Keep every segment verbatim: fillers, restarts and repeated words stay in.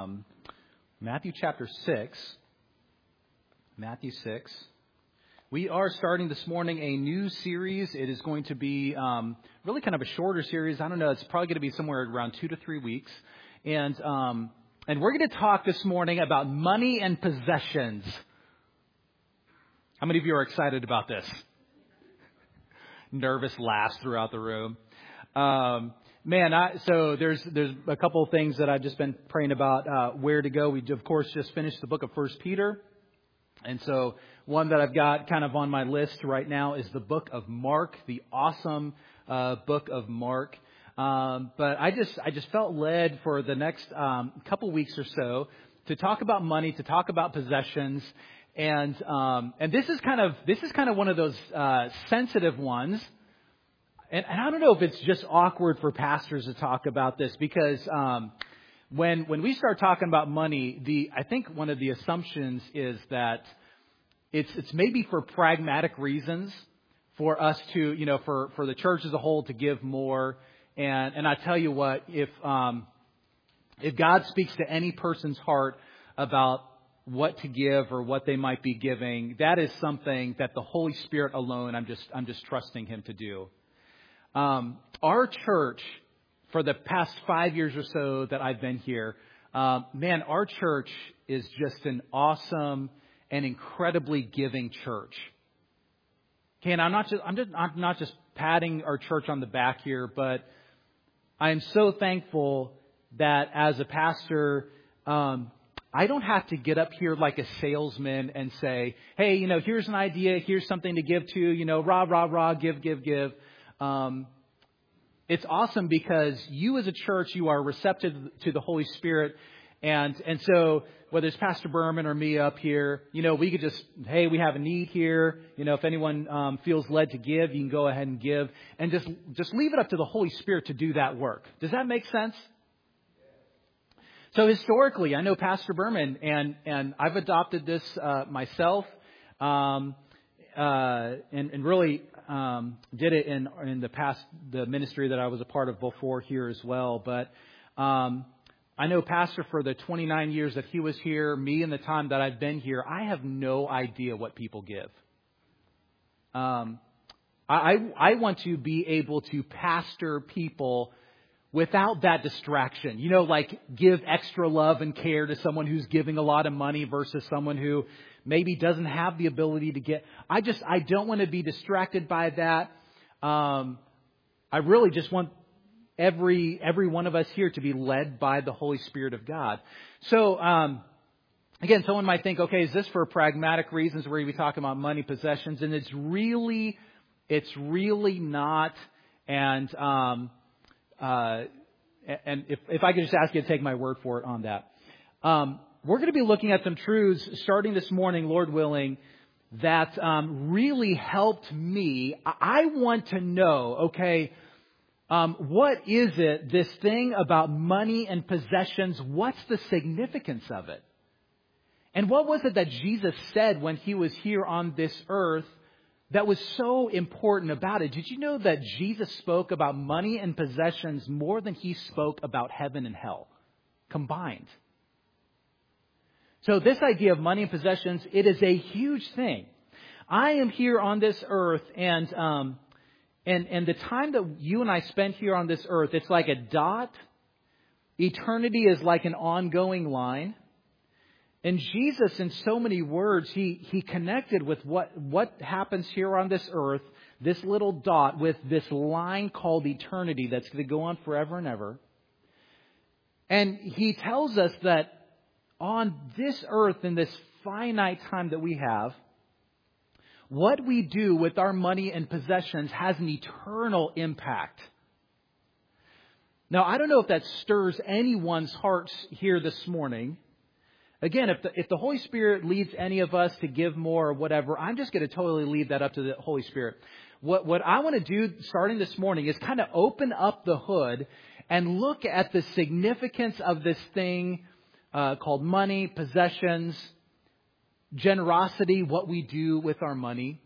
um, Matthew chapter six. Matthew six. We are starting this morning a new series. It is going to be um, really kind of a shorter series. I don't know. It's probably going to be somewhere around two to three weeks. And um, and we're going to talk this morning about money and possessions. How many of you are excited about this? Nervous laughs throughout the room. Um, man, I, so there's there's a couple of things that I've just been praying about uh, where to go. We, of course, just finished the book of First Peter. And so one that I've got kind of on my list right now is the book of Mark, the awesome uh, book of Mark. Um, but I just I just felt led for the next um, couple weeks or so to talk about money, to talk about possessions. And um, and this is kind of this is kind of one of those uh, sensitive ones. And, and I don't know if it's just awkward for pastors to talk about this because um, when when we start talking about money, the I think one of the assumptions is that it's it's maybe for pragmatic reasons for us to you know for, for the church as a whole to give more. And and I tell you what, if um, if God speaks to any person's heart about what to give or what they might be giving, that is something that the Holy Spirit alone, I'm just I'm just trusting Him to do. Um, our church, for the past five years or so that I've been here, um, man, our church is just an awesome and incredibly giving church. Okay, and I'm not just I'm just I'm not just patting our church on the back here, but I am so thankful that as a pastor, um, I don't have to get up here like a salesman and say, hey, you know, here's an idea, here's something to give to, you know, rah, rah, rah, give, give, give. Um, it's awesome because you as a church, you are receptive to the Holy Spirit. And and so whether it's Pastor Berman or me up here, you know, we could just, hey, we have a need here. You know, if anyone um, feels led to give, you can go ahead and give. And just, just leave it up to the Holy Spirit to do that work. Does that make sense? So historically, I know Pastor Berman, and, and I've adopted this uh, myself. Um Uh, and, and really um, did it in in the past, the ministry that I was a part of before here as well. But um, I know Pastor for the twenty-nine years that he was here, me in the time that I've been here, I have no idea what people give. Um, I, I want to be able to pastor people without that distraction. You know, like give extra love and care to someone who's giving a lot of money versus someone who maybe doesn't have the ability to get. I just, I don't want to be distracted by that. Um, I really just want every, every one of us here to be led by the Holy Spirit of God. So, um, again, someone might think, okay, is this for pragmatic reasons? We're going to be talking about money, possessions, and it's really, it's really not. And, um, uh, and if, if I could just ask you to take my word for it on that. Um, We're going to be looking at some truths starting this morning, Lord willing, that um, really helped me. I want to know, okay, um, what is it, this thing about money and possessions? What's the significance of it? And what was it that Jesus said when He was here on this earth that was so important about it? Did you know that Jesus spoke about money and possessions more than He spoke about heaven and hell combined? So this idea of money and possessions, it is a huge thing. I am here on this earth, and um, and and the time that you and I spend here on this earth, it's like a dot. Eternity is like an ongoing line. And Jesus, in so many words, he he connected with what what happens here on this earth, this little dot, with this line called eternity that's going to go on forever and ever. And He tells us that on this earth, in this finite time that we have, what we do with our money and possessions has an eternal impact. Now, I don't know if that stirs anyone's hearts here this morning. Again, if the, if the Holy Spirit leads any of us to give more or whatever, I'm just going to totally leave that up to the Holy Spirit. What, what I want to do starting this morning is kind of open up the hood and look at the significance of this thing Uh, called money, possessions, generosity, what we do with our money.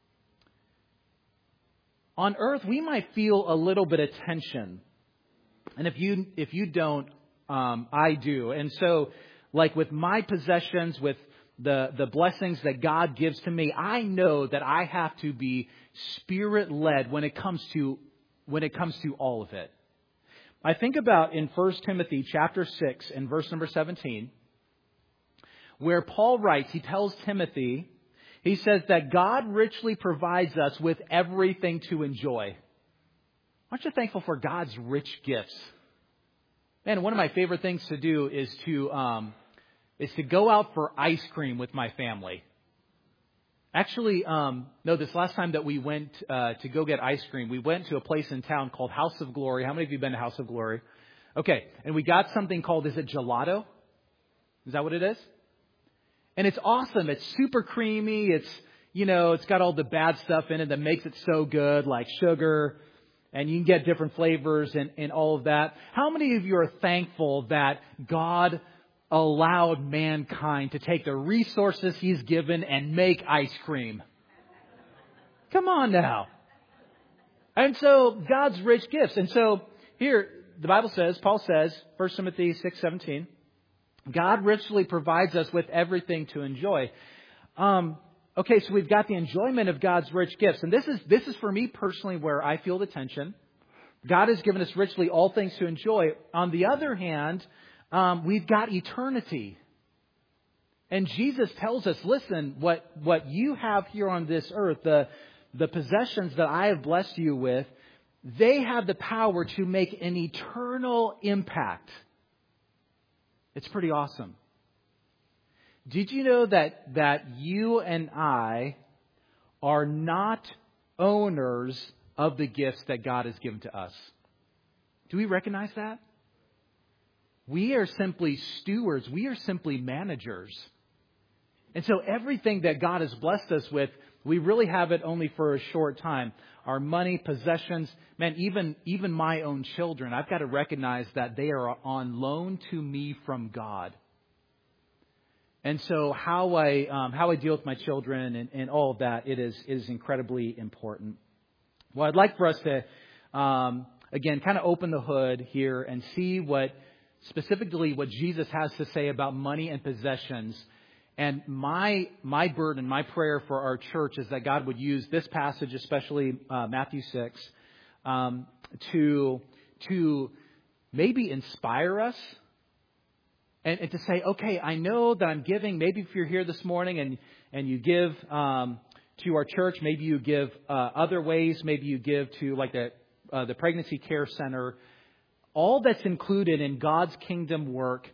On earth, we might feel a little bit of tension. And if you if you don't, um, I do. And so, like with my possessions, with the, the blessings that God gives to me, I know that I have to be Spirit-led when it comes to when it comes to all of it. I think about in First Timothy chapter six and verse number seventeen, where Paul writes, he tells Timothy, he says that God richly provides us with everything to enjoy. Aren't you thankful for God's rich gifts? Man, one of my favorite things to do is to um, is to go out for ice cream with my family. Actually, um, no, this last time that we went uh, to go get ice cream, we went to a place in town called House of Glory. How many of you have been to House of Glory? Okay, and we got something called, is it gelato? Is that what it is? And it's awesome. It's super creamy. It's, you know, it's got all the bad stuff in it that makes it so good, like sugar, and you can get different flavors and, and all of that. How many of you are thankful that God allowed mankind to take the resources He's given and make ice cream? Come on now. And so God's rich gifts. And so here the Bible says, Paul says, First Timothy six seventeen, God richly provides us with everything to enjoy. Um, okay, so we've got the enjoyment of God's rich gifts. And this is this is for me personally where I feel the tension. God has given us richly all things to enjoy. On the other hand, Um, we've got eternity. And Jesus tells us, listen, what, what you have here on this earth, the, the possessions that I have blessed you with, they have the power to make an eternal impact. It's pretty awesome. Did you know that, that you and I are not owners of the gifts that God has given to us? Do we recognize that? We are simply stewards. We are simply managers. And so everything that God has blessed us with, we really have it only for a short time. Our money, possessions, man, even, even my own children, I've got to recognize that they are on loan to me from God. And so how I um, how I deal with my children and, and all of that, it is, it is incredibly important. Well, I'd like for us to, um, again, kind of open the hood here and see what specifically what Jesus has to say about money and possessions. And my my burden, my prayer for our church is that God would use this passage, especially uh, Matthew six, um, to to maybe inspire us and, and to say, okay, I know that I'm giving. Maybe if you're here this morning and and you give um, to our church, maybe you give uh, other ways. Maybe you give to like the uh, the Pregnancy Care Center. All that's included in God's kingdom work,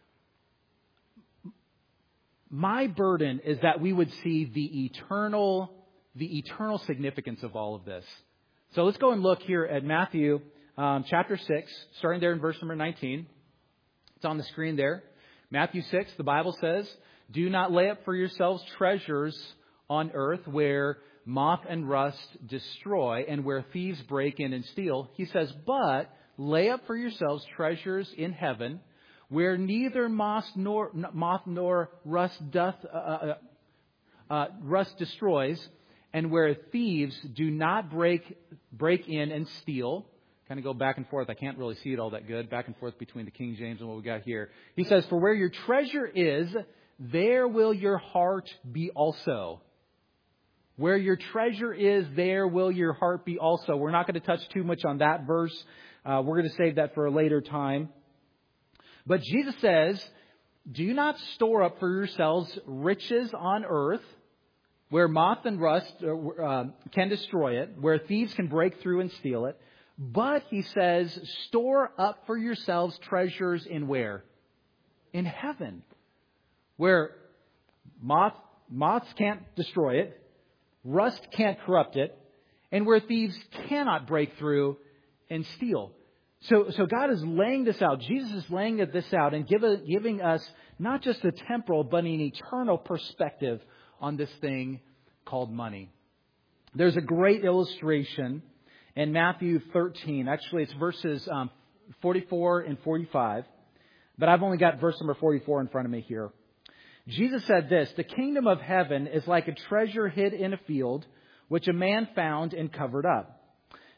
my burden is that we would see the eternal, the eternal significance of all of this. So let's go and look here at Matthew um, chapter six, starting there in verse number nineteen. It's on the screen there. Matthew six, the Bible says, "Do not lay up for yourselves treasures on earth where moth and rust destroy and where thieves break in and steal." He says, "But lay up for yourselves treasures in heaven, where neither moth nor moth nor rust doth uh, uh, uh, rust destroys, and where thieves do not break break in and steal." Kind of go back and forth. I can't really see it all that good. Back and forth between the King James and what we got here. He says, "For where your treasure is, there will your heart be also." Where your treasure is, there will your heart be also. We're not going to touch too much on that verse. Uh, we're going to save that for a later time. But Jesus says, "Do not store up for yourselves riches on earth, where moth and rust uh, can destroy it, where thieves can break through and steal it. But," he says, "store up for yourselves treasures in where? In heaven, where moth, moths can't destroy it, rust can't corrupt it, and where thieves cannot break through and steal." So, so God is laying this out. Jesus is laying this out and give a, giving us not just a temporal, but an eternal perspective on this thing called money. There's a great illustration in Matthew thirteen. Actually, it's verses um, forty-four and forty-five. But I've only got verse number forty-four in front of me here. Jesus said this, "The kingdom of heaven is like a treasure hid in a field, which a man found and covered up.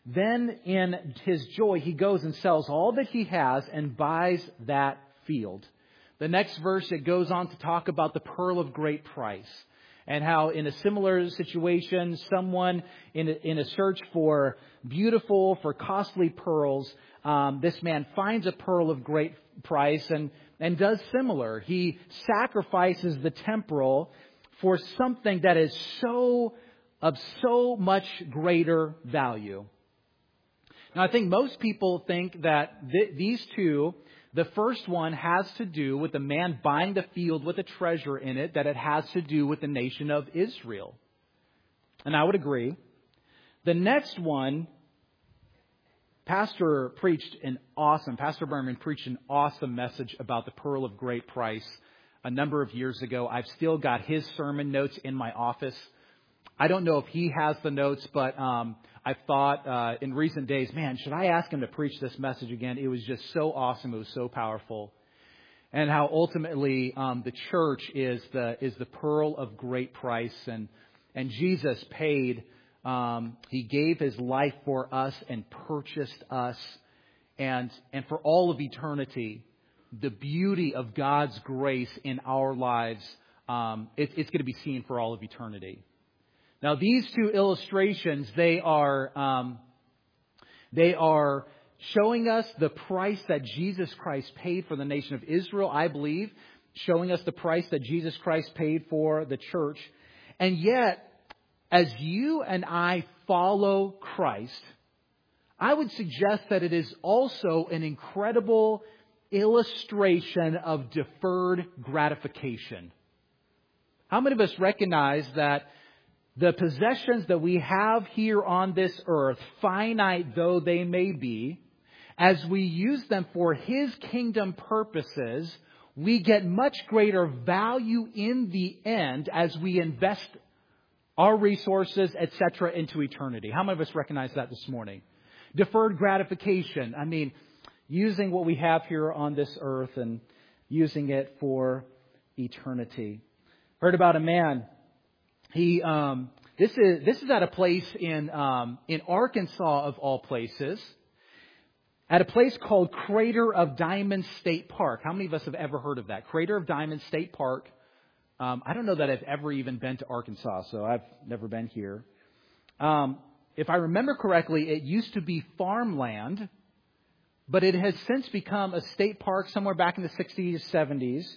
Then in his joy, he goes and sells all that he has and buys that field. The next verse, it goes on to talk about the pearl of great price and how in a similar situation, someone in a, in a search for beautiful, for costly pearls, um, this man finds a pearl of great price and, and does similar. He sacrifices the temporal for something that is so of so much greater value. Now, I think most people think that th- these two, the first one has to do with the man buying the field with a treasure in it, that it has to do with the nation of Israel. And I would agree. The next one, Pastor preached an awesome, Pastor Berman preached an awesome message about the pearl of great price a number of years ago. I've still got his sermon notes in my office. I don't know if he has the notes, but um, I've thought uh, in recent days, man, should I ask him to preach this message again? It was just so awesome. It was so powerful. And how ultimately um, the church is the is the pearl of great price. And, and Jesus paid, um, he gave his life for us and purchased us. And, and for all of eternity, the beauty of God's grace in our lives, um, it, it's going to be seen for all of eternity. Now, these two illustrations, they are um, they are showing us the price that Jesus Christ paid for the nation of Israel, I believe, showing us the price that Jesus Christ paid for the church. And yet, as you and I follow Christ, I would suggest that it is also an incredible illustration of deferred gratification. How many of us recognize that the possessions that we have here on this earth, finite though they may be, as we use them for His kingdom purposes, we get much greater value in the end as we invest our resources, et cetera, into eternity. How many of us recognize that this morning? Deferred gratification. I mean, using what we have here on this earth and using it for eternity. Heard about a man. He, um, this is this is at a place in um, in Arkansas of all places, at a place called Crater of Diamonds State Park. How many of us have ever heard of that? Crater of Diamonds State Park. Um, I don't know that I've ever even been to Arkansas, so I've never been here. Um, if I remember correctly, it used to be farmland, but it has since become a state park somewhere back in the sixties, seventies.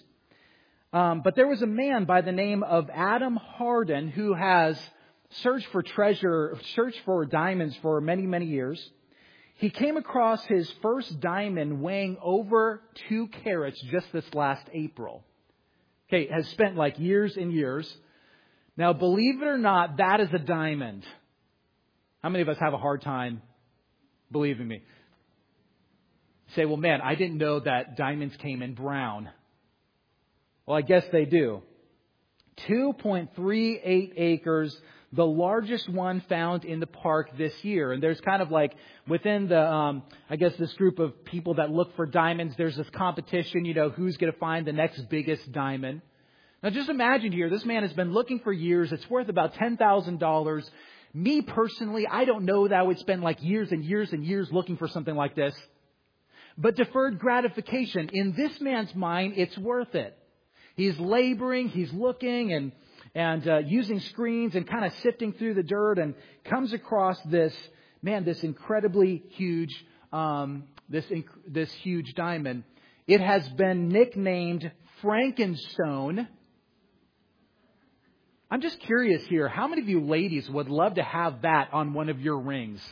Um, but there was a man by the name of Adam Hardin who has searched for treasure, searched for diamonds for many, many years. He came across his first diamond weighing over two carats just this last April. Okay, has spent like years and years. Now, believe it or not, that is a diamond. How many of us have a hard time believing me? Say, well, man, I didn't know that diamonds came in brown. Well, I guess they do. two point three eight acres, the largest one found in the park this year. And there's kind of like within the, um, I guess, this group of people that look for diamonds, there's this competition, you know, who's going to find the next biggest diamond. Now, just imagine here, this man has been looking for years. It's worth about ten thousand dollars. Me personally, I don't know that I would spend like years and years and years looking for something like this. But deferred gratification, in this man's mind, it's worth it. He's laboring, he's looking and and uh, using screens and kind of sifting through the dirt and comes across this, man, this incredibly huge, um, this inc- this huge diamond. It has been nicknamed Frankenstone. I'm just curious here, how many of you ladies would love to have that on one of your rings?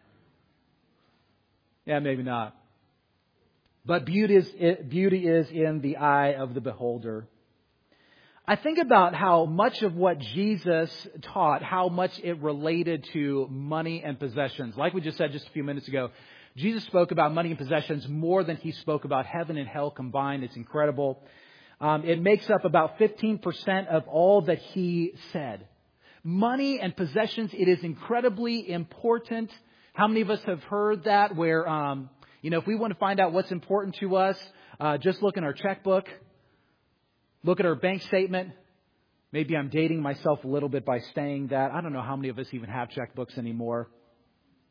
Yeah, maybe not. But beauty is, beauty is in the eye of the beholder. I think about how much of what Jesus taught, how much it related to money and possessions. Like we just said just a few minutes ago, Jesus spoke about money and possessions more than He spoke about heaven and hell combined. It's incredible. Um, it makes up about fifteen percent of all that He said. Money and possessions, it is incredibly important. How many of us have heard that where, um, you know, if we want to find out what's important to us, uh, just look in our checkbook. Look at our bank statement. Maybe I'm dating myself a little bit by saying that. I don't know how many of us even have checkbooks anymore.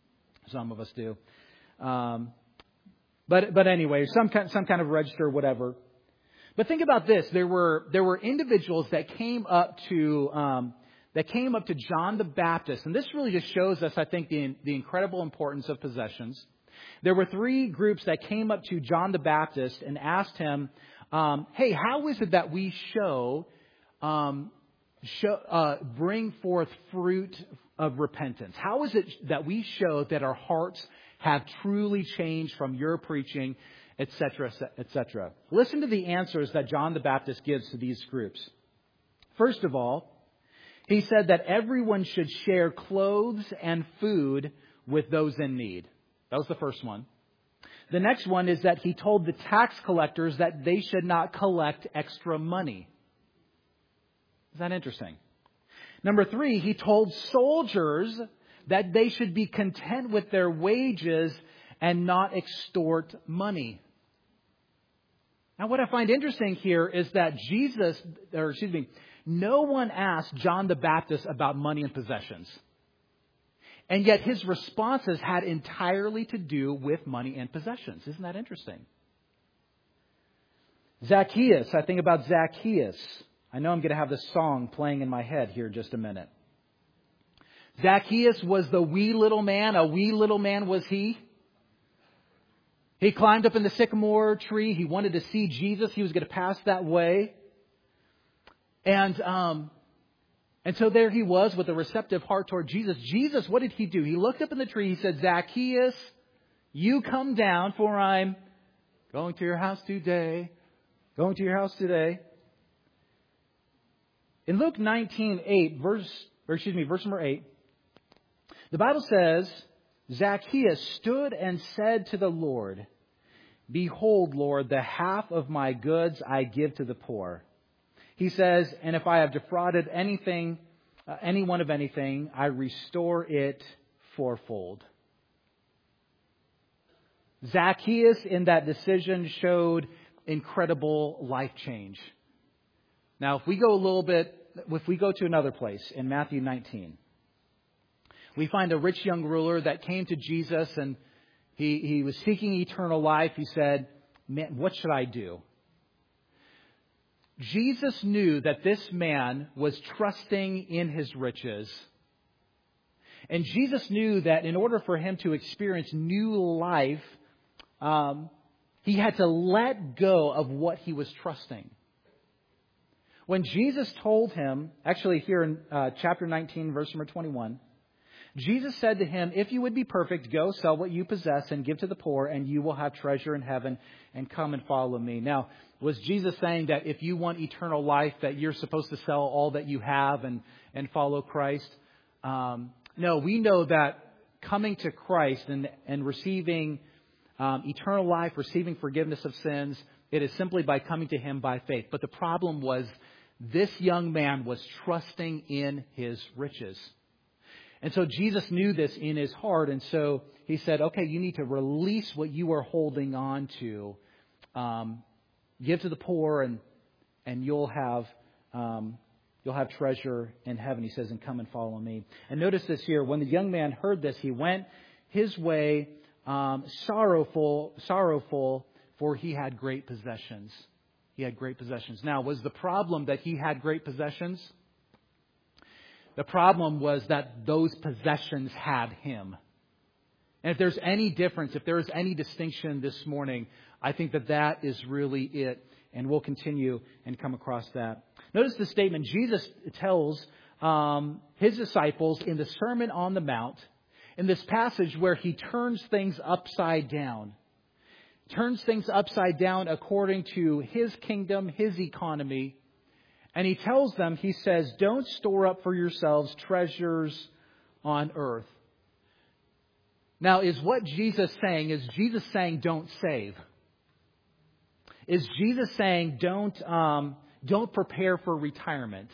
Some of us do. Um, but but anyway, some kind, some kind of register, whatever. But think about this: there were there were individuals that came up to um, that came up to John the Baptist, and this really just shows us, I think, the the incredible importance of possessions. There were three groups that came up to John the Baptist and asked him, um, "Hey, how is it that we show, um, show uh, bring forth fruit of repentance? How is it that we show that our hearts have truly changed from your preaching?" et cetera, et cetera. Listen to the answers that John the Baptist gives to these groups. First of all, he said that everyone should share clothes and food with those in need. That was the first one. The next one is that he told the tax collectors that they should not collect extra money. Is that interesting? Number three, he told soldiers that they should be content with their wages and not extort money. Now, what I find interesting here is that Jesus, or excuse me, no one asked John the Baptist about money and possessions. And yet his responses had entirely to do with money and possessions. Isn't that interesting? Zacchaeus, I think about Zacchaeus. I know I'm going to have this song playing in my head here in just a minute. Zacchaeus was the wee little man. A wee little man was he. He climbed up in the sycamore tree. He wanted to see Jesus. He was going to pass that way. And um, and so there he was with a receptive heart toward Jesus. Jesus, what did he do? He looked up in the tree. He said, "Zacchaeus, you come down, for I'm going to your house today. Going to your house today." In Luke nineteen eight, verse, or excuse me, verse number eight, the Bible says, Zacchaeus stood and said to the Lord, "Behold, Lord, the half of my goods I give to the poor." He says, "And if I have defrauded anything, uh, anyone of anything, I restore it fourfold." Zacchaeus in that decision showed incredible life change. Now, if we go a little bit, if we go to another place in Matthew nineteen, we find a rich young ruler that came to Jesus and he, he was seeking eternal life. He said, "Man, what should I do?" Jesus knew that this man was trusting in his riches. And Jesus knew that in order for him to experience new life, um, he had to let go of what he was trusting. When Jesus told him, actually here in uh, chapter nineteen, verse number twenty-one, Jesus said to him, "If you would be perfect, go sell what you possess and give to the poor, and you will have treasure in heaven, and come and follow me." Now, was Jesus saying that if you want eternal life, that you're supposed to sell all that you have and, and follow Christ? Um, no, we know that coming to Christ and, and receiving um, eternal life, receiving forgiveness of sins, it is simply by coming to Him by faith. But the problem was this young man was trusting in his riches. And so Jesus knew this in his heart. And so he said, okay, you need to release what you are holding on to. Um, give to the poor and and you'll have um, you'll have treasure in heaven. He says, and come and follow me. And notice this here. When the young man heard this, he went his way um, sorrowful, sorrowful, for he had great possessions. He had great possessions. Now, was the problem that he had great possessions? The problem was that those possessions had him. And if there's any difference, if there is any distinction this morning, I think that that is really it. And we'll continue and come across that. Notice the statement Jesus tells um, his disciples in the Sermon on the Mount, in this passage where he turns things upside down. Turns things upside down according to his kingdom, his economy. And he tells them, he says, don't store up for yourselves treasures on earth. Now, is what Jesus saying, is Jesus saying don't save? Is Jesus saying don't um, don't prepare for retirement?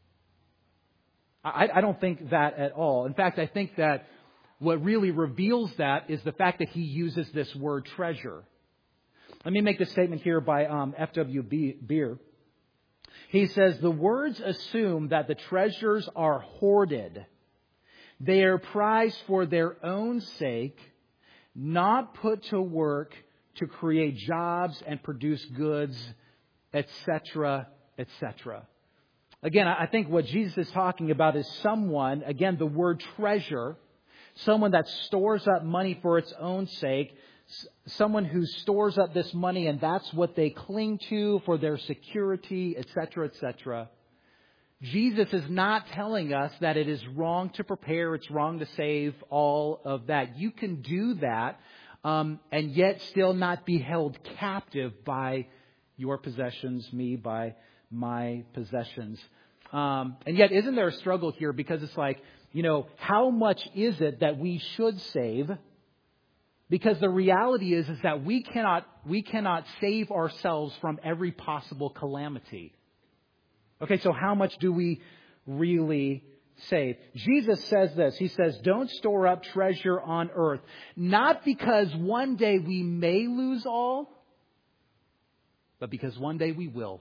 I, I don't think that at all. In fact, I think that what really reveals that is the fact that he uses this word treasure. Let me make this statement here by um, F W Beer. He says, the words assume that the treasures are hoarded. They are prized for their own sake, not put to work to create jobs and produce goods, et cetera, et cetera. Again, I think what Jesus is talking about is someone, again, the word treasure, someone that stores up money for its own sake, someone who stores up this money and that's what they cling to for their security, et cetera, et cetera. Jesus is not telling us that it is wrong to prepare, it's wrong to save, all of that. You can do that um, and yet still not be held captive by your possessions, me, by my possessions. Um, and yet, isn't there a struggle here? Because it's like, you know, how much is it that we should save? Because the reality is, is that we cannot, we cannot save ourselves from every possible calamity. Okay, so how much do we really save? Jesus says this. He says, don't store up treasure on earth. Not because one day we may lose all, but because one day we will.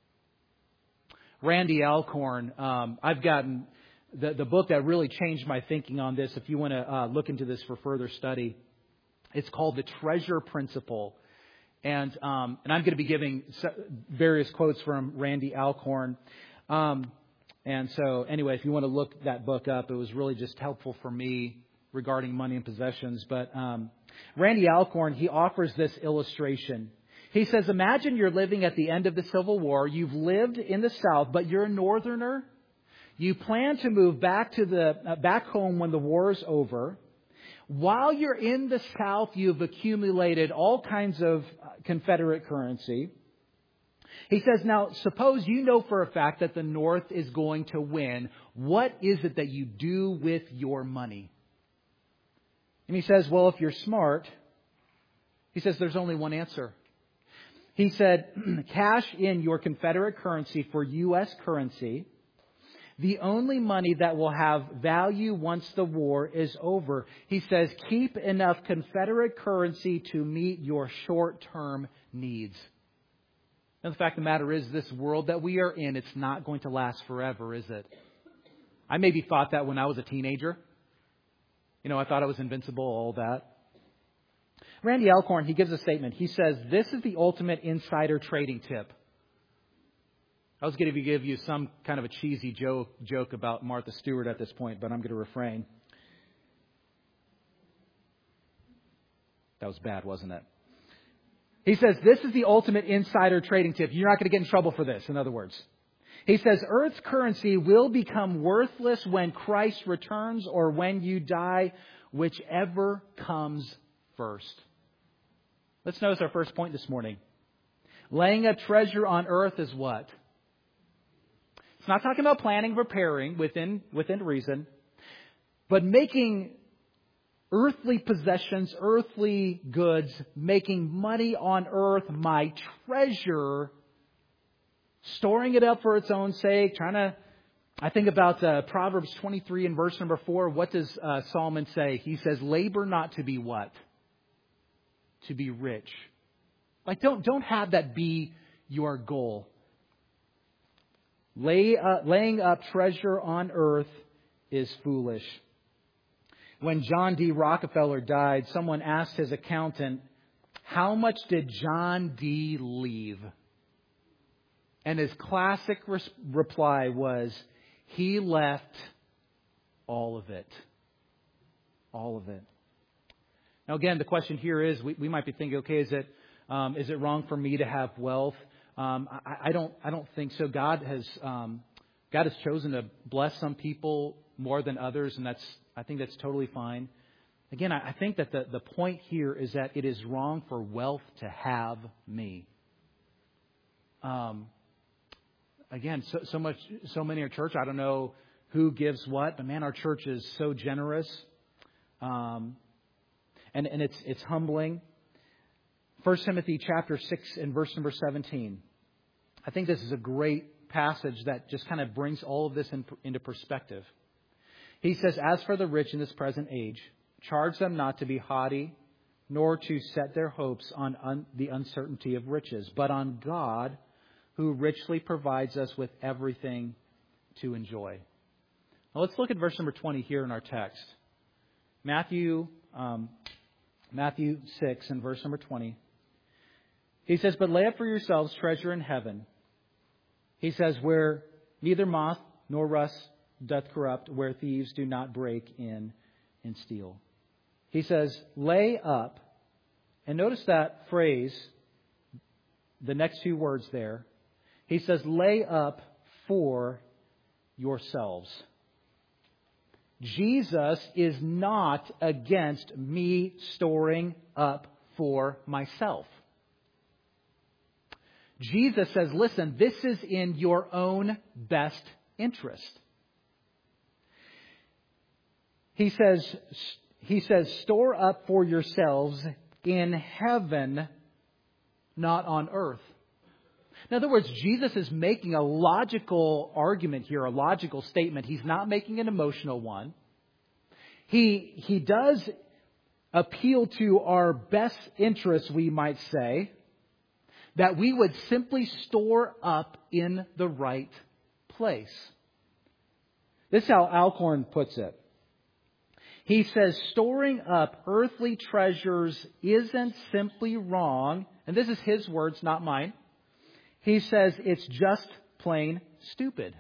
Randy Alcorn, um, I've gotten the, the book that really changed my thinking on this. If you want to uh, look into this for further study, it's called The Treasure Principle. And um, and I'm going to be giving various quotes from Randy Alcorn. Um, and so anyway, if you want to look that book up, it was really just helpful for me regarding money and possessions. But um, Randy Alcorn, he offers this illustration. He says, imagine you're living at the end of the Civil War. You've lived in the South, but you're a Northerner. You plan to move back to the uh, back home when the war is over. While you're in the South, you've accumulated all kinds of Confederate currency. He says, now, suppose you know for a fact that the North is going to win. What is it that you do with your money? And he says, well, if you're smart, he says there's only one answer. He said, cash in your Confederate currency for U S currency, the only money that will have value once the war is over. He says, keep enough Confederate currency to meet your short-term needs. And the fact of the matter is, this world that we are in, it's not going to last forever, is it? I maybe thought that when I was a teenager. You know, I thought I was invincible, all that. Randy Alcorn, he gives a statement. He says, this is the ultimate insider trading tip. I was going to give you some kind of a cheesy joke, joke about Martha Stewart at this point, but I'm going to refrain. That was bad, wasn't it? He says, this is the ultimate insider trading tip. You're not going to get in trouble for this, in other words. He says, Earth's currency will become worthless when Christ returns or when you die, whichever comes first. Let's notice our first point this morning. Laying up treasure on earth is what? It's not talking about planning, preparing within, within reason, but making earthly possessions, earthly goods, making money on earth my treasure, storing it up for its own sake, trying to, I think about uh, Proverbs twenty-three and verse number four. What does uh, Solomon say? He says, labor not to be what? To be rich. Like, don't, don't have that be your goal. Lay, uh, laying up treasure on earth is foolish. When John D. Rockefeller died, someone asked his accountant, how much did John D. leave? And his classic res- reply was, he left all of it. All of it. Now, again, the question here is, we, we might be thinking, okay, is it um, is it wrong for me to have wealth? Um, I, I don't I don't think so. God has um, God has chosen to bless some people more than others, and that's I think that's totally fine. Again, I, I think that the, the point here is that it is wrong for wealth to have me. Um, again, so, so much, so many in our church. I don't know who gives what, but man, our church is so generous. Um, And, and it's it's humbling. First Timothy chapter six and verse number seventeen. I think this is a great passage that just kind of brings all of this in, into perspective. He says, as for the rich in this present age, charge them not to be haughty, nor to set their hopes on un, the uncertainty of riches, but on God, who richly provides us with everything to enjoy. Now let's look at verse number twenty here in our text. Matthew, um, Matthew six and verse number twenty. He says, "But lay up for yourselves treasure in heaven." He says, "Where neither moth nor rust doth corrupt, where thieves do not break in and steal." He says, lay up. And notice that phrase, the next two words there. He says, lay up for yourselves. Jesus is not against me storing up for myself. Jesus says, listen, this is in your own best interest. He says, he says, store up for yourselves in heaven, not on earth. In other words, Jesus is making a logical argument here, a logical statement. He's not making an emotional one. He, he does appeal to our best interests, we might say, that we would simply store up in the right place. This is how Alcorn puts it. He says, storing up earthly treasures isn't simply wrong. And this is his words, not mine. He says it's just plain stupid.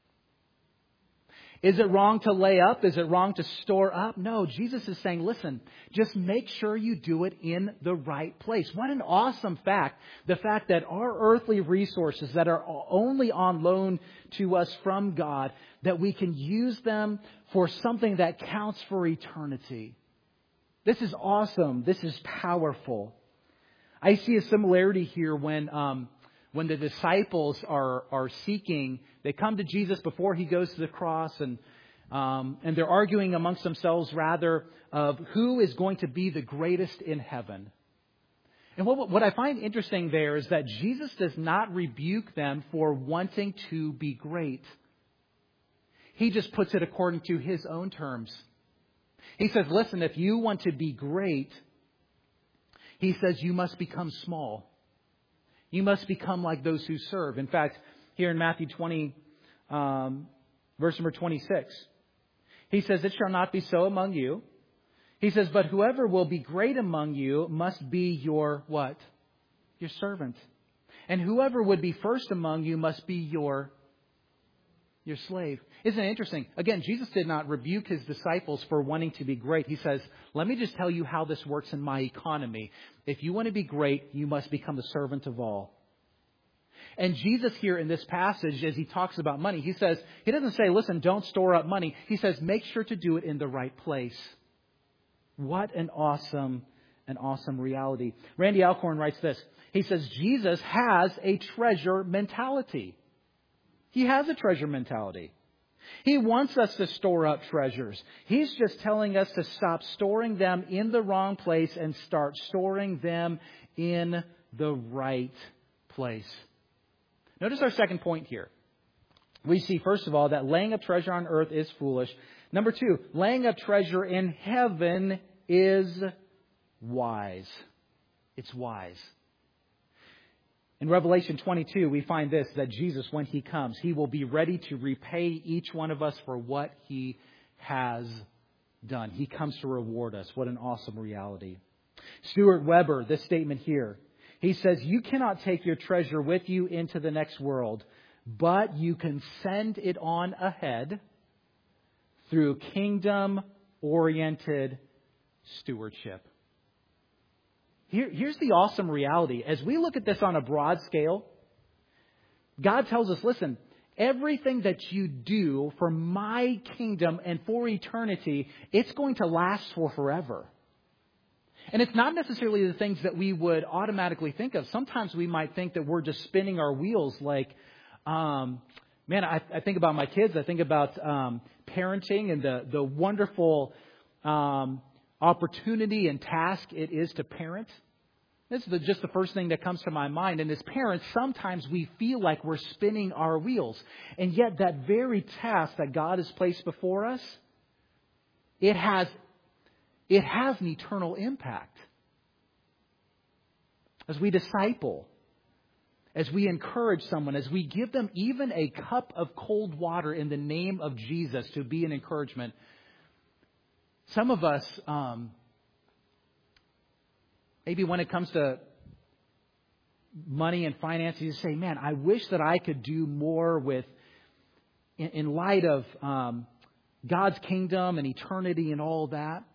Is it wrong to lay up? Is it wrong to store up? No, Jesus is saying, listen, just make sure you do it in the right place. What an awesome fact. The fact that our earthly resources that are only on loan to us from God, that we can use them for something that counts for eternity. This is awesome. This is powerful. I see a similarity here when um, when the disciples are are seeking. They come to Jesus before he goes to the cross, and um, and they're arguing amongst themselves rather of who is going to be the greatest in heaven. And what what I find interesting there is that Jesus does not rebuke them for wanting to be great. He just puts it according to his own terms. He says, listen, if you want to be great, he says you must become small. You must become like those who serve. In fact, here in Matthew twenty, um, verse number twenty-six, he says, it shall not be so among you. He says, but whoever will be great among you must be your what? Your servant. And whoever would be first among you must be your Your slave. Isn't it interesting? Again, Jesus did not rebuke his disciples for wanting to be great. He says, let me just tell you how this works in my economy. If you want to be great, you must become the servant of all. And Jesus here in this passage, as he talks about money, he says, he doesn't say, listen, don't store up money. He says, make sure to do it in the right place. What an awesome, an awesome reality. Randy Alcorn writes this. He says, Jesus has a treasure mentality. He has a treasure mentality. He wants us to store up treasures. He's just telling us to stop storing them in the wrong place and start storing them in the right place. Notice our second point here. We see, first of all, that laying up treasure on earth is foolish. Number two, laying up treasure in heaven is wise. It's wise. In Revelation twenty-two, we find this, that Jesus, when he comes, he will be ready to repay each one of us for what he has done. He comes to reward us. What an awesome reality. Stuart Weber, this statement here, he says, you cannot take your treasure with you into the next world, but you can send it on ahead through kingdom-oriented stewardship. Here, here's the awesome reality. As we look at this on a broad scale, God tells us, listen, everything that you do for my kingdom and for eternity, it's going to last for forever. And it's not necessarily the things that we would automatically think of. Sometimes we might think that we're just spinning our wheels like, um, man, I, I think about my kids. I think about um, parenting and the, the wonderful um opportunity and task it is to parent. This is the, just the first thing that comes to my mind. And as parents, sometimes we feel like we're spinning our wheels. And yet that very task that God has placed before us, it has, it has an eternal impact. As we disciple, as we encourage someone, as we give them even a cup of cold water in the name of Jesus to be an encouragement, some of us, um, maybe when it comes to money and finances, you say, man, I wish that I could do more with, in, in light of um, God's kingdom and eternity and all that.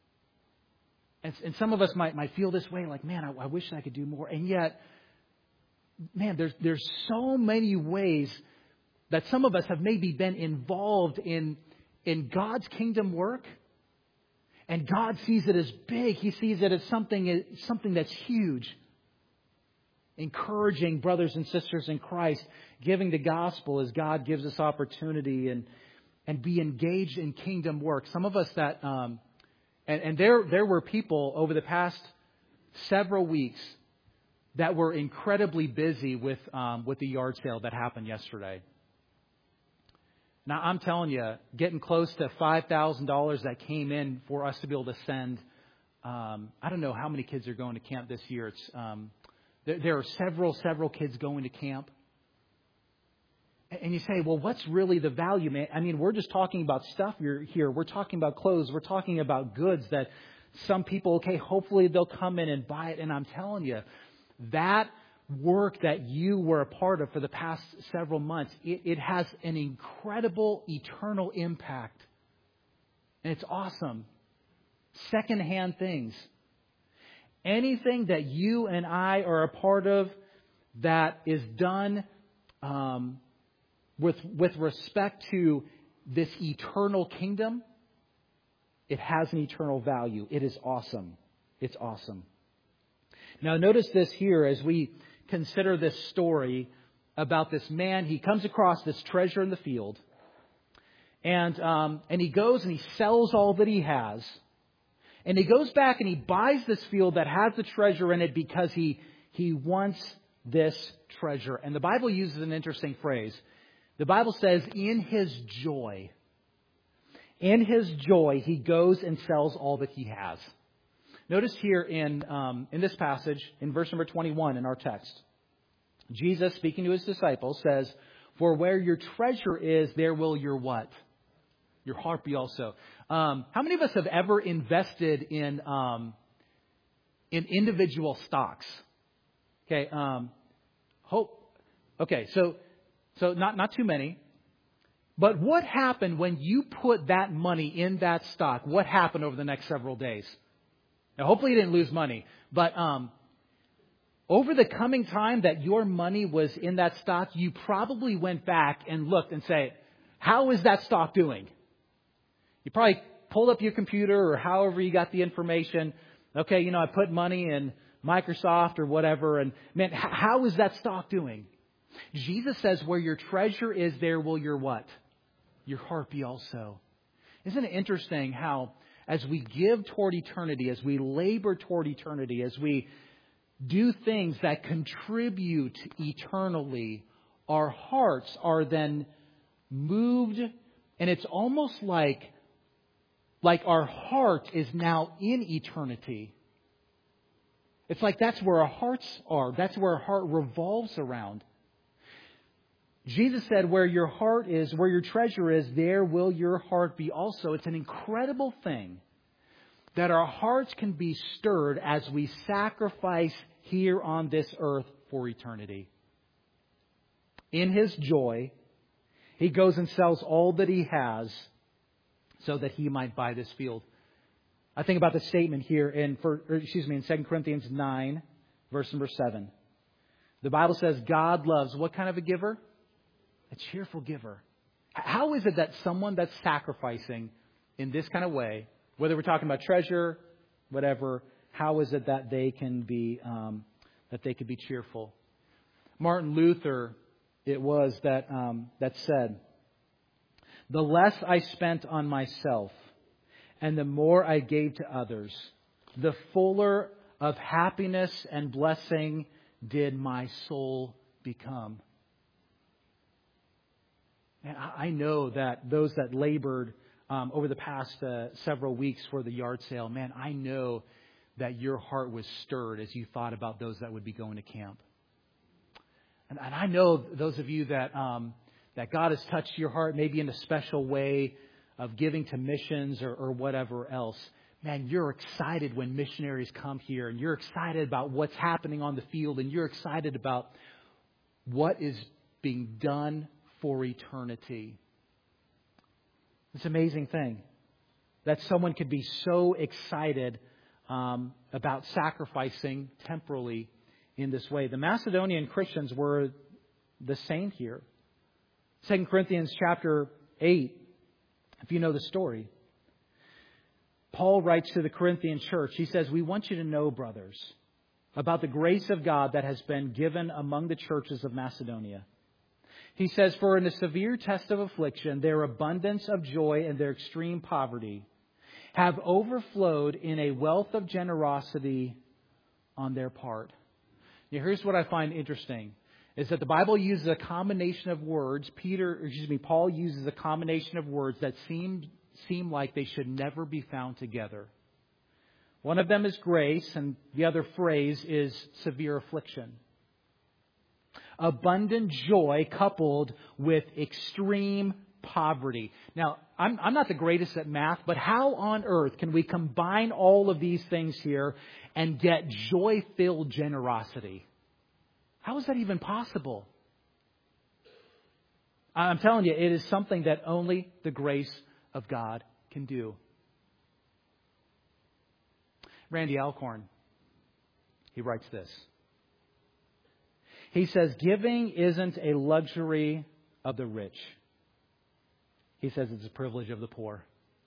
And, and some of us might, might feel this way, like, man, I, I wish I could do more. And yet, man, there's there's so many ways that some of us have maybe been involved in, in God's kingdom work. And God sees it as big. He sees it as something, something that's huge. Encouraging brothers and sisters in Christ, giving the gospel as God gives us opportunity, and and be engaged in kingdom work. Some of us that, um, and, and there there were people over the past several weeks that were incredibly busy with um, with the yard sale that happened yesterday. Now I'm telling you, getting close to five thousand dollars that came in for us to be able to send. Um, I don't know how many kids are going to camp this year. It's um, there, there are several several kids going to camp. And you say, well, what's really the value, man? I mean, we're just talking about stuff here. We're talking about clothes. We're talking about goods that some people, okay, hopefully they'll come in and buy it. And I'm telling you, that work that you were a part of for the past several months, it, it has an incredible eternal impact. And it's awesome. Secondhand things. Anything that you and I are a part of that is done um, with with respect to this eternal kingdom, it has an eternal value. It is awesome. It's awesome. Now notice this here as we consider this story about this man. He comes across this treasure in the field, and um, and he goes and he sells all that he has, and he goes back and he buys this field that has the treasure in it because he he wants this treasure. And the Bible uses an interesting phrase. The Bible says, in his joy, in his joy, he goes and sells all that he has. Notice here in um, in this passage, in verse number twenty-one in our text, Jesus, speaking to his disciples, says, for where your treasure is, there will your what? Your heart be also. Um, how many of us have ever invested in um, in individual stocks? Okay. Um, hope. Okay. So so not not too many. But what happened when you put that money in that stock? What happened over the next several days? Now, hopefully you didn't lose money. But um, over the coming time that your money was in that stock, you probably went back and looked and say, how is that stock doing? You probably pulled up your computer or however you got the information. Okay, you know, I put money in Microsoft or whatever. And man, how is that stock doing? Jesus says, where your treasure is, there will your what? Your heart be also. Isn't it interesting how as we give toward eternity, as we labor toward eternity, as we do things that contribute eternally, our hearts are then moved, and it's almost like, like our heart is now in eternity. It's like that's where our hearts are. That's where our heart revolves around. Jesus said, where your heart is, where your treasure is, there will your heart be also. It's an incredible thing that our hearts can be stirred as we sacrifice here on this earth for eternity. In his joy, he goes and sells all that he has so that he might buy this field. I think about the statement here in, for, or excuse me, in Second Corinthians nine, verse number seven. The Bible says God loves what kind of a giver? A cheerful giver. How is it that someone that's sacrificing in this kind of way, whether we're talking about treasure, whatever, how is it that they can be um, that they can be cheerful? Martin Luther, it was that um, that said, the less I spent on myself and the more I gave to others, the fuller of happiness and blessing did my soul become. And I know that those that labored um, over the past uh, several weeks for the yard sale, man, I know that your heart was stirred as you thought about those that would be going to camp. And, and I know those of you that um, that God has touched your heart, maybe in a special way of giving to missions or, or whatever else. Man, you're excited when missionaries come here, and you're excited about what's happening on the field, and you're excited about what is being done for eternity. It's an amazing thing that someone could be so excited um, about sacrificing temporally in this way. The Macedonian Christians were the same here. Second Corinthians chapter eight, if you know the story, Paul writes to the Corinthian church. He says, "We want you to know, brothers, about the grace of God that has been given among the churches of Macedonia." He says, "For in a severe test of affliction, their abundance of joy and their extreme poverty have overflowed in a wealth of generosity on their part." Now, here's what I find interesting, is that the Bible uses a combination of words. Peter, excuse me, Paul uses a combination of words that seem, seem like they should never be found together. One of them is grace, and the other phrase is severe affliction. Abundant joy coupled with extreme poverty. Now, I'm, I'm not the greatest at math, but how on earth can we combine all of these things here and get joy-filled generosity? How is that even possible? I'm telling you, it is something that only the grace of God can do. Randy Alcorn, he writes this. He says, "Giving isn't a luxury of the rich." He says it's a privilege of the poor.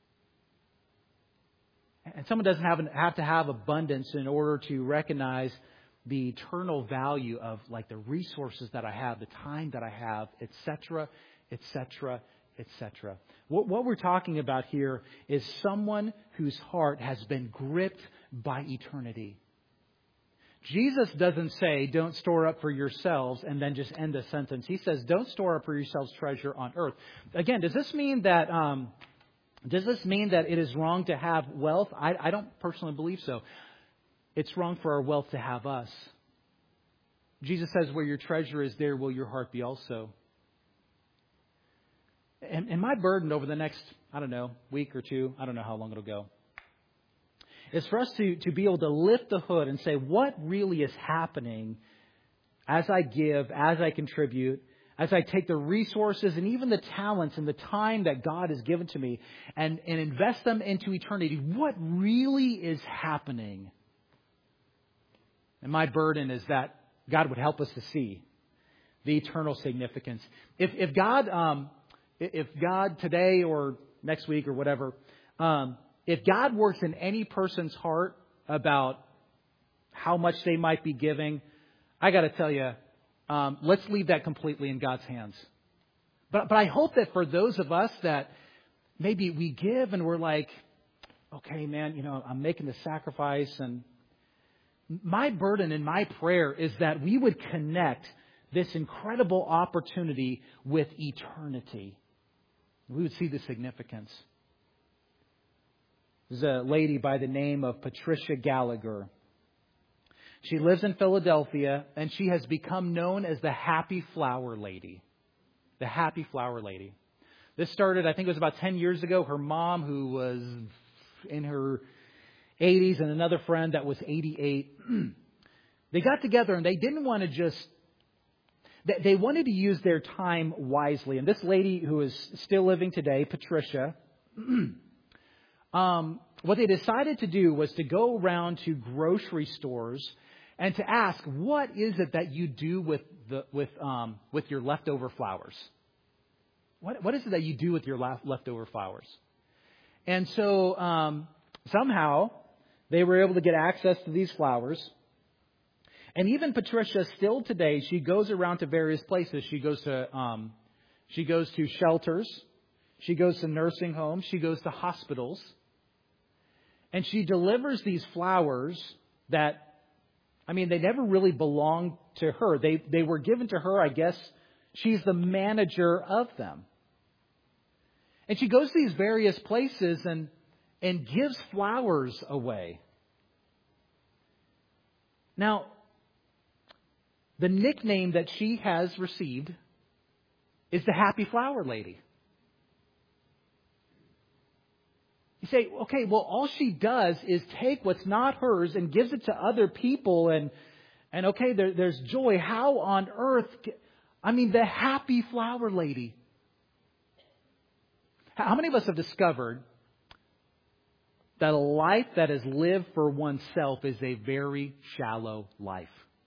And someone doesn't have, have to have abundance in order to recognize the eternal value of like the resources that I have, the time that I have, et cetera, et cetera, et cetera. What, what we're talking about here is someone whose heart has been gripped by eternity. Jesus doesn't say, "Don't store up for yourselves," and then just end the sentence. He says, "Don't store up for yourselves treasure on earth." Again, does this mean that um, does this mean that it is wrong to have wealth? I, I don't personally believe so. It's wrong for our wealth to have us. Jesus says, "Where your treasure is, there will your heart be also." And, and my burden over the next, I don't know, week or two, I don't know how long it'll go, is for us to, to be able to lift the hood and say, what really is happening as I give, as I contribute, as I take the resources and even the talents and the time that God has given to me and, and invest them into eternity. What really is happening? And my burden is that God would help us to see the eternal significance. If, if God, um, if God today or next week or whatever, um, if God works in any person's heart about how much they might be giving, I got to tell you, um, let's leave that completely in God's hands. But but I hope that for those of us that maybe we give and we're like, okay, man, you know, I'm making the sacrifice, and my burden and my prayer is that we would connect this incredible opportunity with eternity. We would see the significance. There's a lady by the name of Patricia Gallagher. She lives in Philadelphia, and she has become known as the Happy Flower Lady. The Happy Flower Lady. This started, I think it was about ten years ago. Her mom, who was in her eighties, and another friend that was eighty-eight, they got together and they didn't want to just, they wanted to use their time wisely. And this lady, who is still living today, Patricia, Um, what they decided to do was to go around to grocery stores and to ask, what is it that you do with the with um, with your leftover flowers? What what is it that you do with your leftover flowers? And so um, somehow they were able to get access to these flowers. And even Patricia, still today, she goes around to various places. She goes to um, she goes to shelters. She goes to nursing homes. She goes to hospitals. And she delivers these flowers that, I mean, they never really belonged to her. They they were given to her, I guess. She's the manager of them. And she goes to these various places and, and gives flowers away. Now, the nickname that she has received is the Happy Flower Lady. You say, okay, well, all she does is take what's not hers and gives it to other people. And, and okay, there, there's joy. How on earth? I mean, the Happy Flower Lady. How many of us have discovered that a life that is lived for oneself is a very shallow life?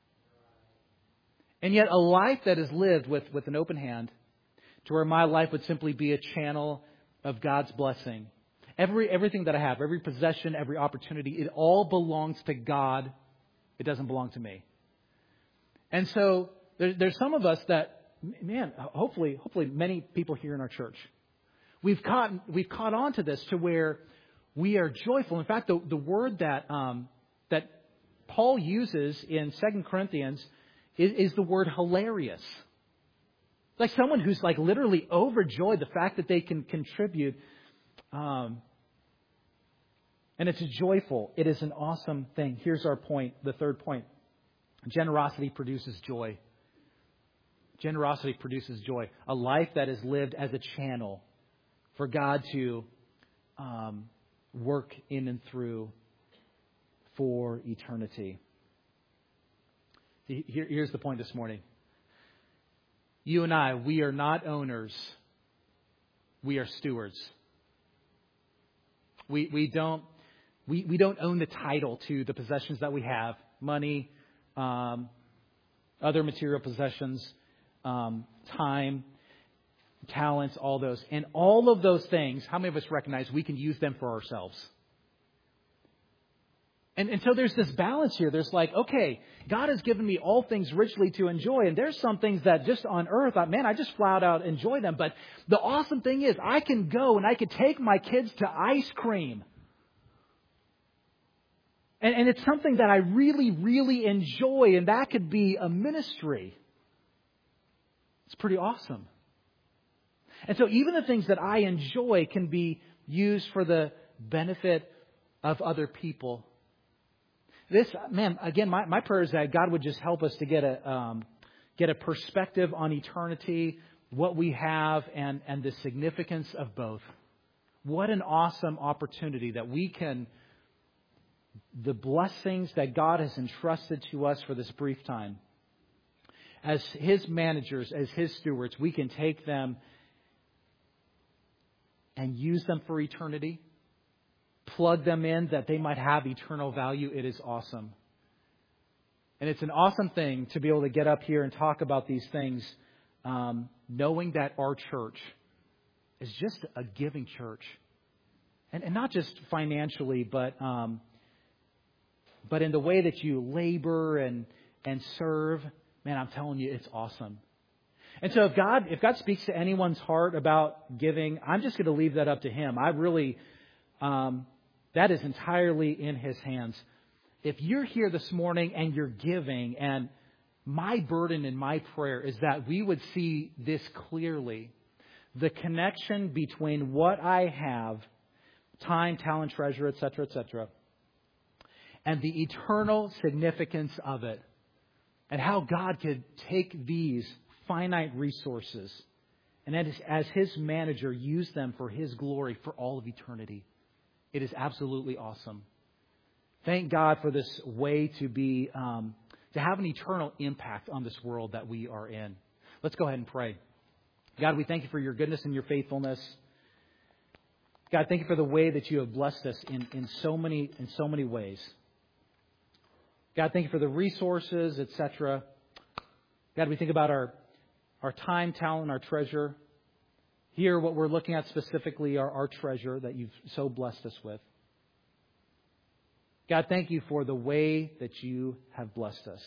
And yet a life that is lived with, with an open hand, to where my life would simply be a channel of God's blessing. Every everything that I have, every possession, every opportunity, it all belongs to God. It doesn't belong to me. And so there, there's some of us that, man, hopefully, hopefully many people here in our church, we've caught we've caught on to this to where we are joyful. In fact, the, the word that um, that Paul uses in Second Corinthians is, is the word hilarious. Like someone who's like literally overjoyed the fact that they can contribute. Um, and it's joyful. It is an awesome thing. Here's our point, the third point. Generosity produces joy. Generosity produces joy. A life that is lived as a channel for God to um, work in and through for eternity. Here, here's the point this morning. You and I, we are not owners. We are stewards. We we don't we, we don't own the title to the possessions that we have. Money, um, other material possessions, um, time, talents, all those. And all of those things, how many of us recognize we can use them for ourselves? And, and so there's this balance here. There's like, okay, God has given me all things richly to enjoy. And there's some things that just on earth, I, man, I just flat out enjoy them. But the awesome thing is I can go and I can take my kids to ice cream. And, and it's something that I really, really enjoy. And that could be a ministry. It's pretty awesome. And so even the things that I enjoy can be used for the benefit of other people. This, man, again, my, my prayer is that God would just help us to get a um, get a perspective on eternity, what we have, and, and the significance of both. What an awesome opportunity that we can, the blessings that God has entrusted to us for this brief time. As His managers, as His stewards, we can take them and use them for eternity. Plug them in that they might have eternal value. It is awesome. And it's an awesome thing to be able to get up here and talk about these things, um, knowing that our church is just a giving church. And, and not just financially, but um, but in the way that you labor and and serve. Man, I'm telling you, it's awesome. And so if God, if God speaks to anyone's heart about giving, I'm just going to leave that up to Him. I really... Um, that is entirely in His hands. If you're here this morning and you're giving, and my burden and my prayer is that we would see this clearly, the connection between what I have, time, talent, treasure, et cetera, et cetera, and the eternal significance of it, and how God could take these finite resources and as, as His manager use them for His glory for all of eternity. It is absolutely awesome. Thank God for this way to be, um, to have an eternal impact on this world that we are in. Let's go ahead and pray. God, we thank You for Your goodness and Your faithfulness. God, thank You for the way that You have blessed us in, in so many in so many ways. God, thank You for the resources, et cetera. God, we think about our our time, talent, our treasure. Here, what we're looking at specifically are our treasure that You've so blessed us with. God, thank You for the way that You have blessed us.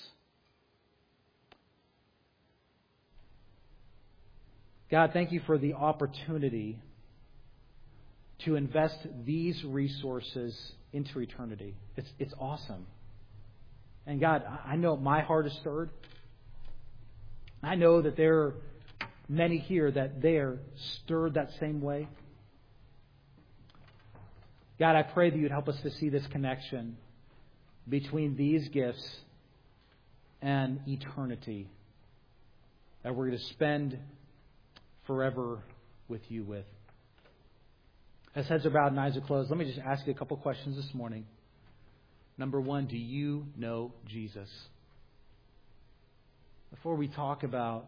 God, thank You for the opportunity to invest these resources into eternity. It's, it's awesome. And God, I know my heart is stirred. I know that there are many here that they are stirred that same way. God, I pray that You'd help us to see this connection between these gifts and eternity that we're going to spend forever with you with. As heads are bowed and eyes are closed, let me just ask you a couple questions this morning. Number one, do you know Jesus? Before we talk about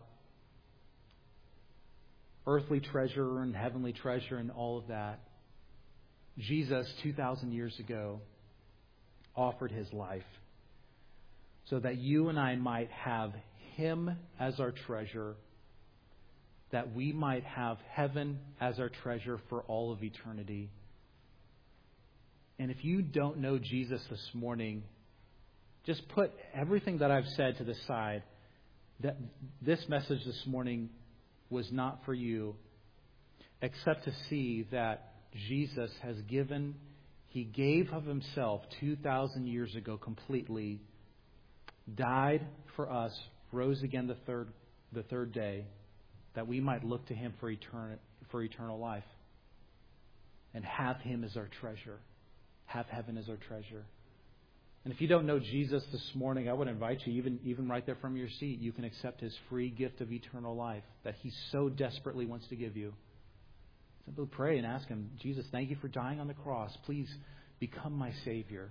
earthly treasure and heavenly treasure and all of that, Jesus, two thousand years ago, offered His life so that you and I might have Him as our treasure, that we might have heaven as our treasure for all of eternity. And if you don't know Jesus this morning, just put everything that I've said to the side. That this message this morning was not for you, except to see that Jesus has given, He gave of Himself two thousand years ago completely, died for us, rose again the third the third day, that we might look to Him for eternal for eternal life and have Him as our treasure, have heaven as our treasure. And if you don't know Jesus this morning, I would invite you, even, even right there from your seat, you can accept His free gift of eternal life that He so desperately wants to give you. Simply pray and ask Him, Jesus, thank you for dying on the cross. Please become my Savior.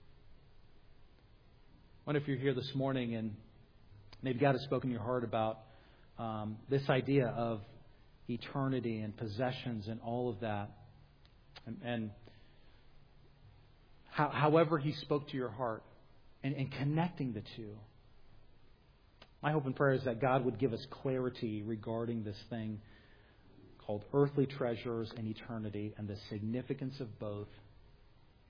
I wonder if you're here this morning and maybe God has spoken in your heart about um, this idea of eternity and possessions and all of that. And, and how, however He spoke to your heart and, and connecting the two. My hope and prayer is that God would give us clarity regarding this thing called earthly treasures and eternity and the significance of both.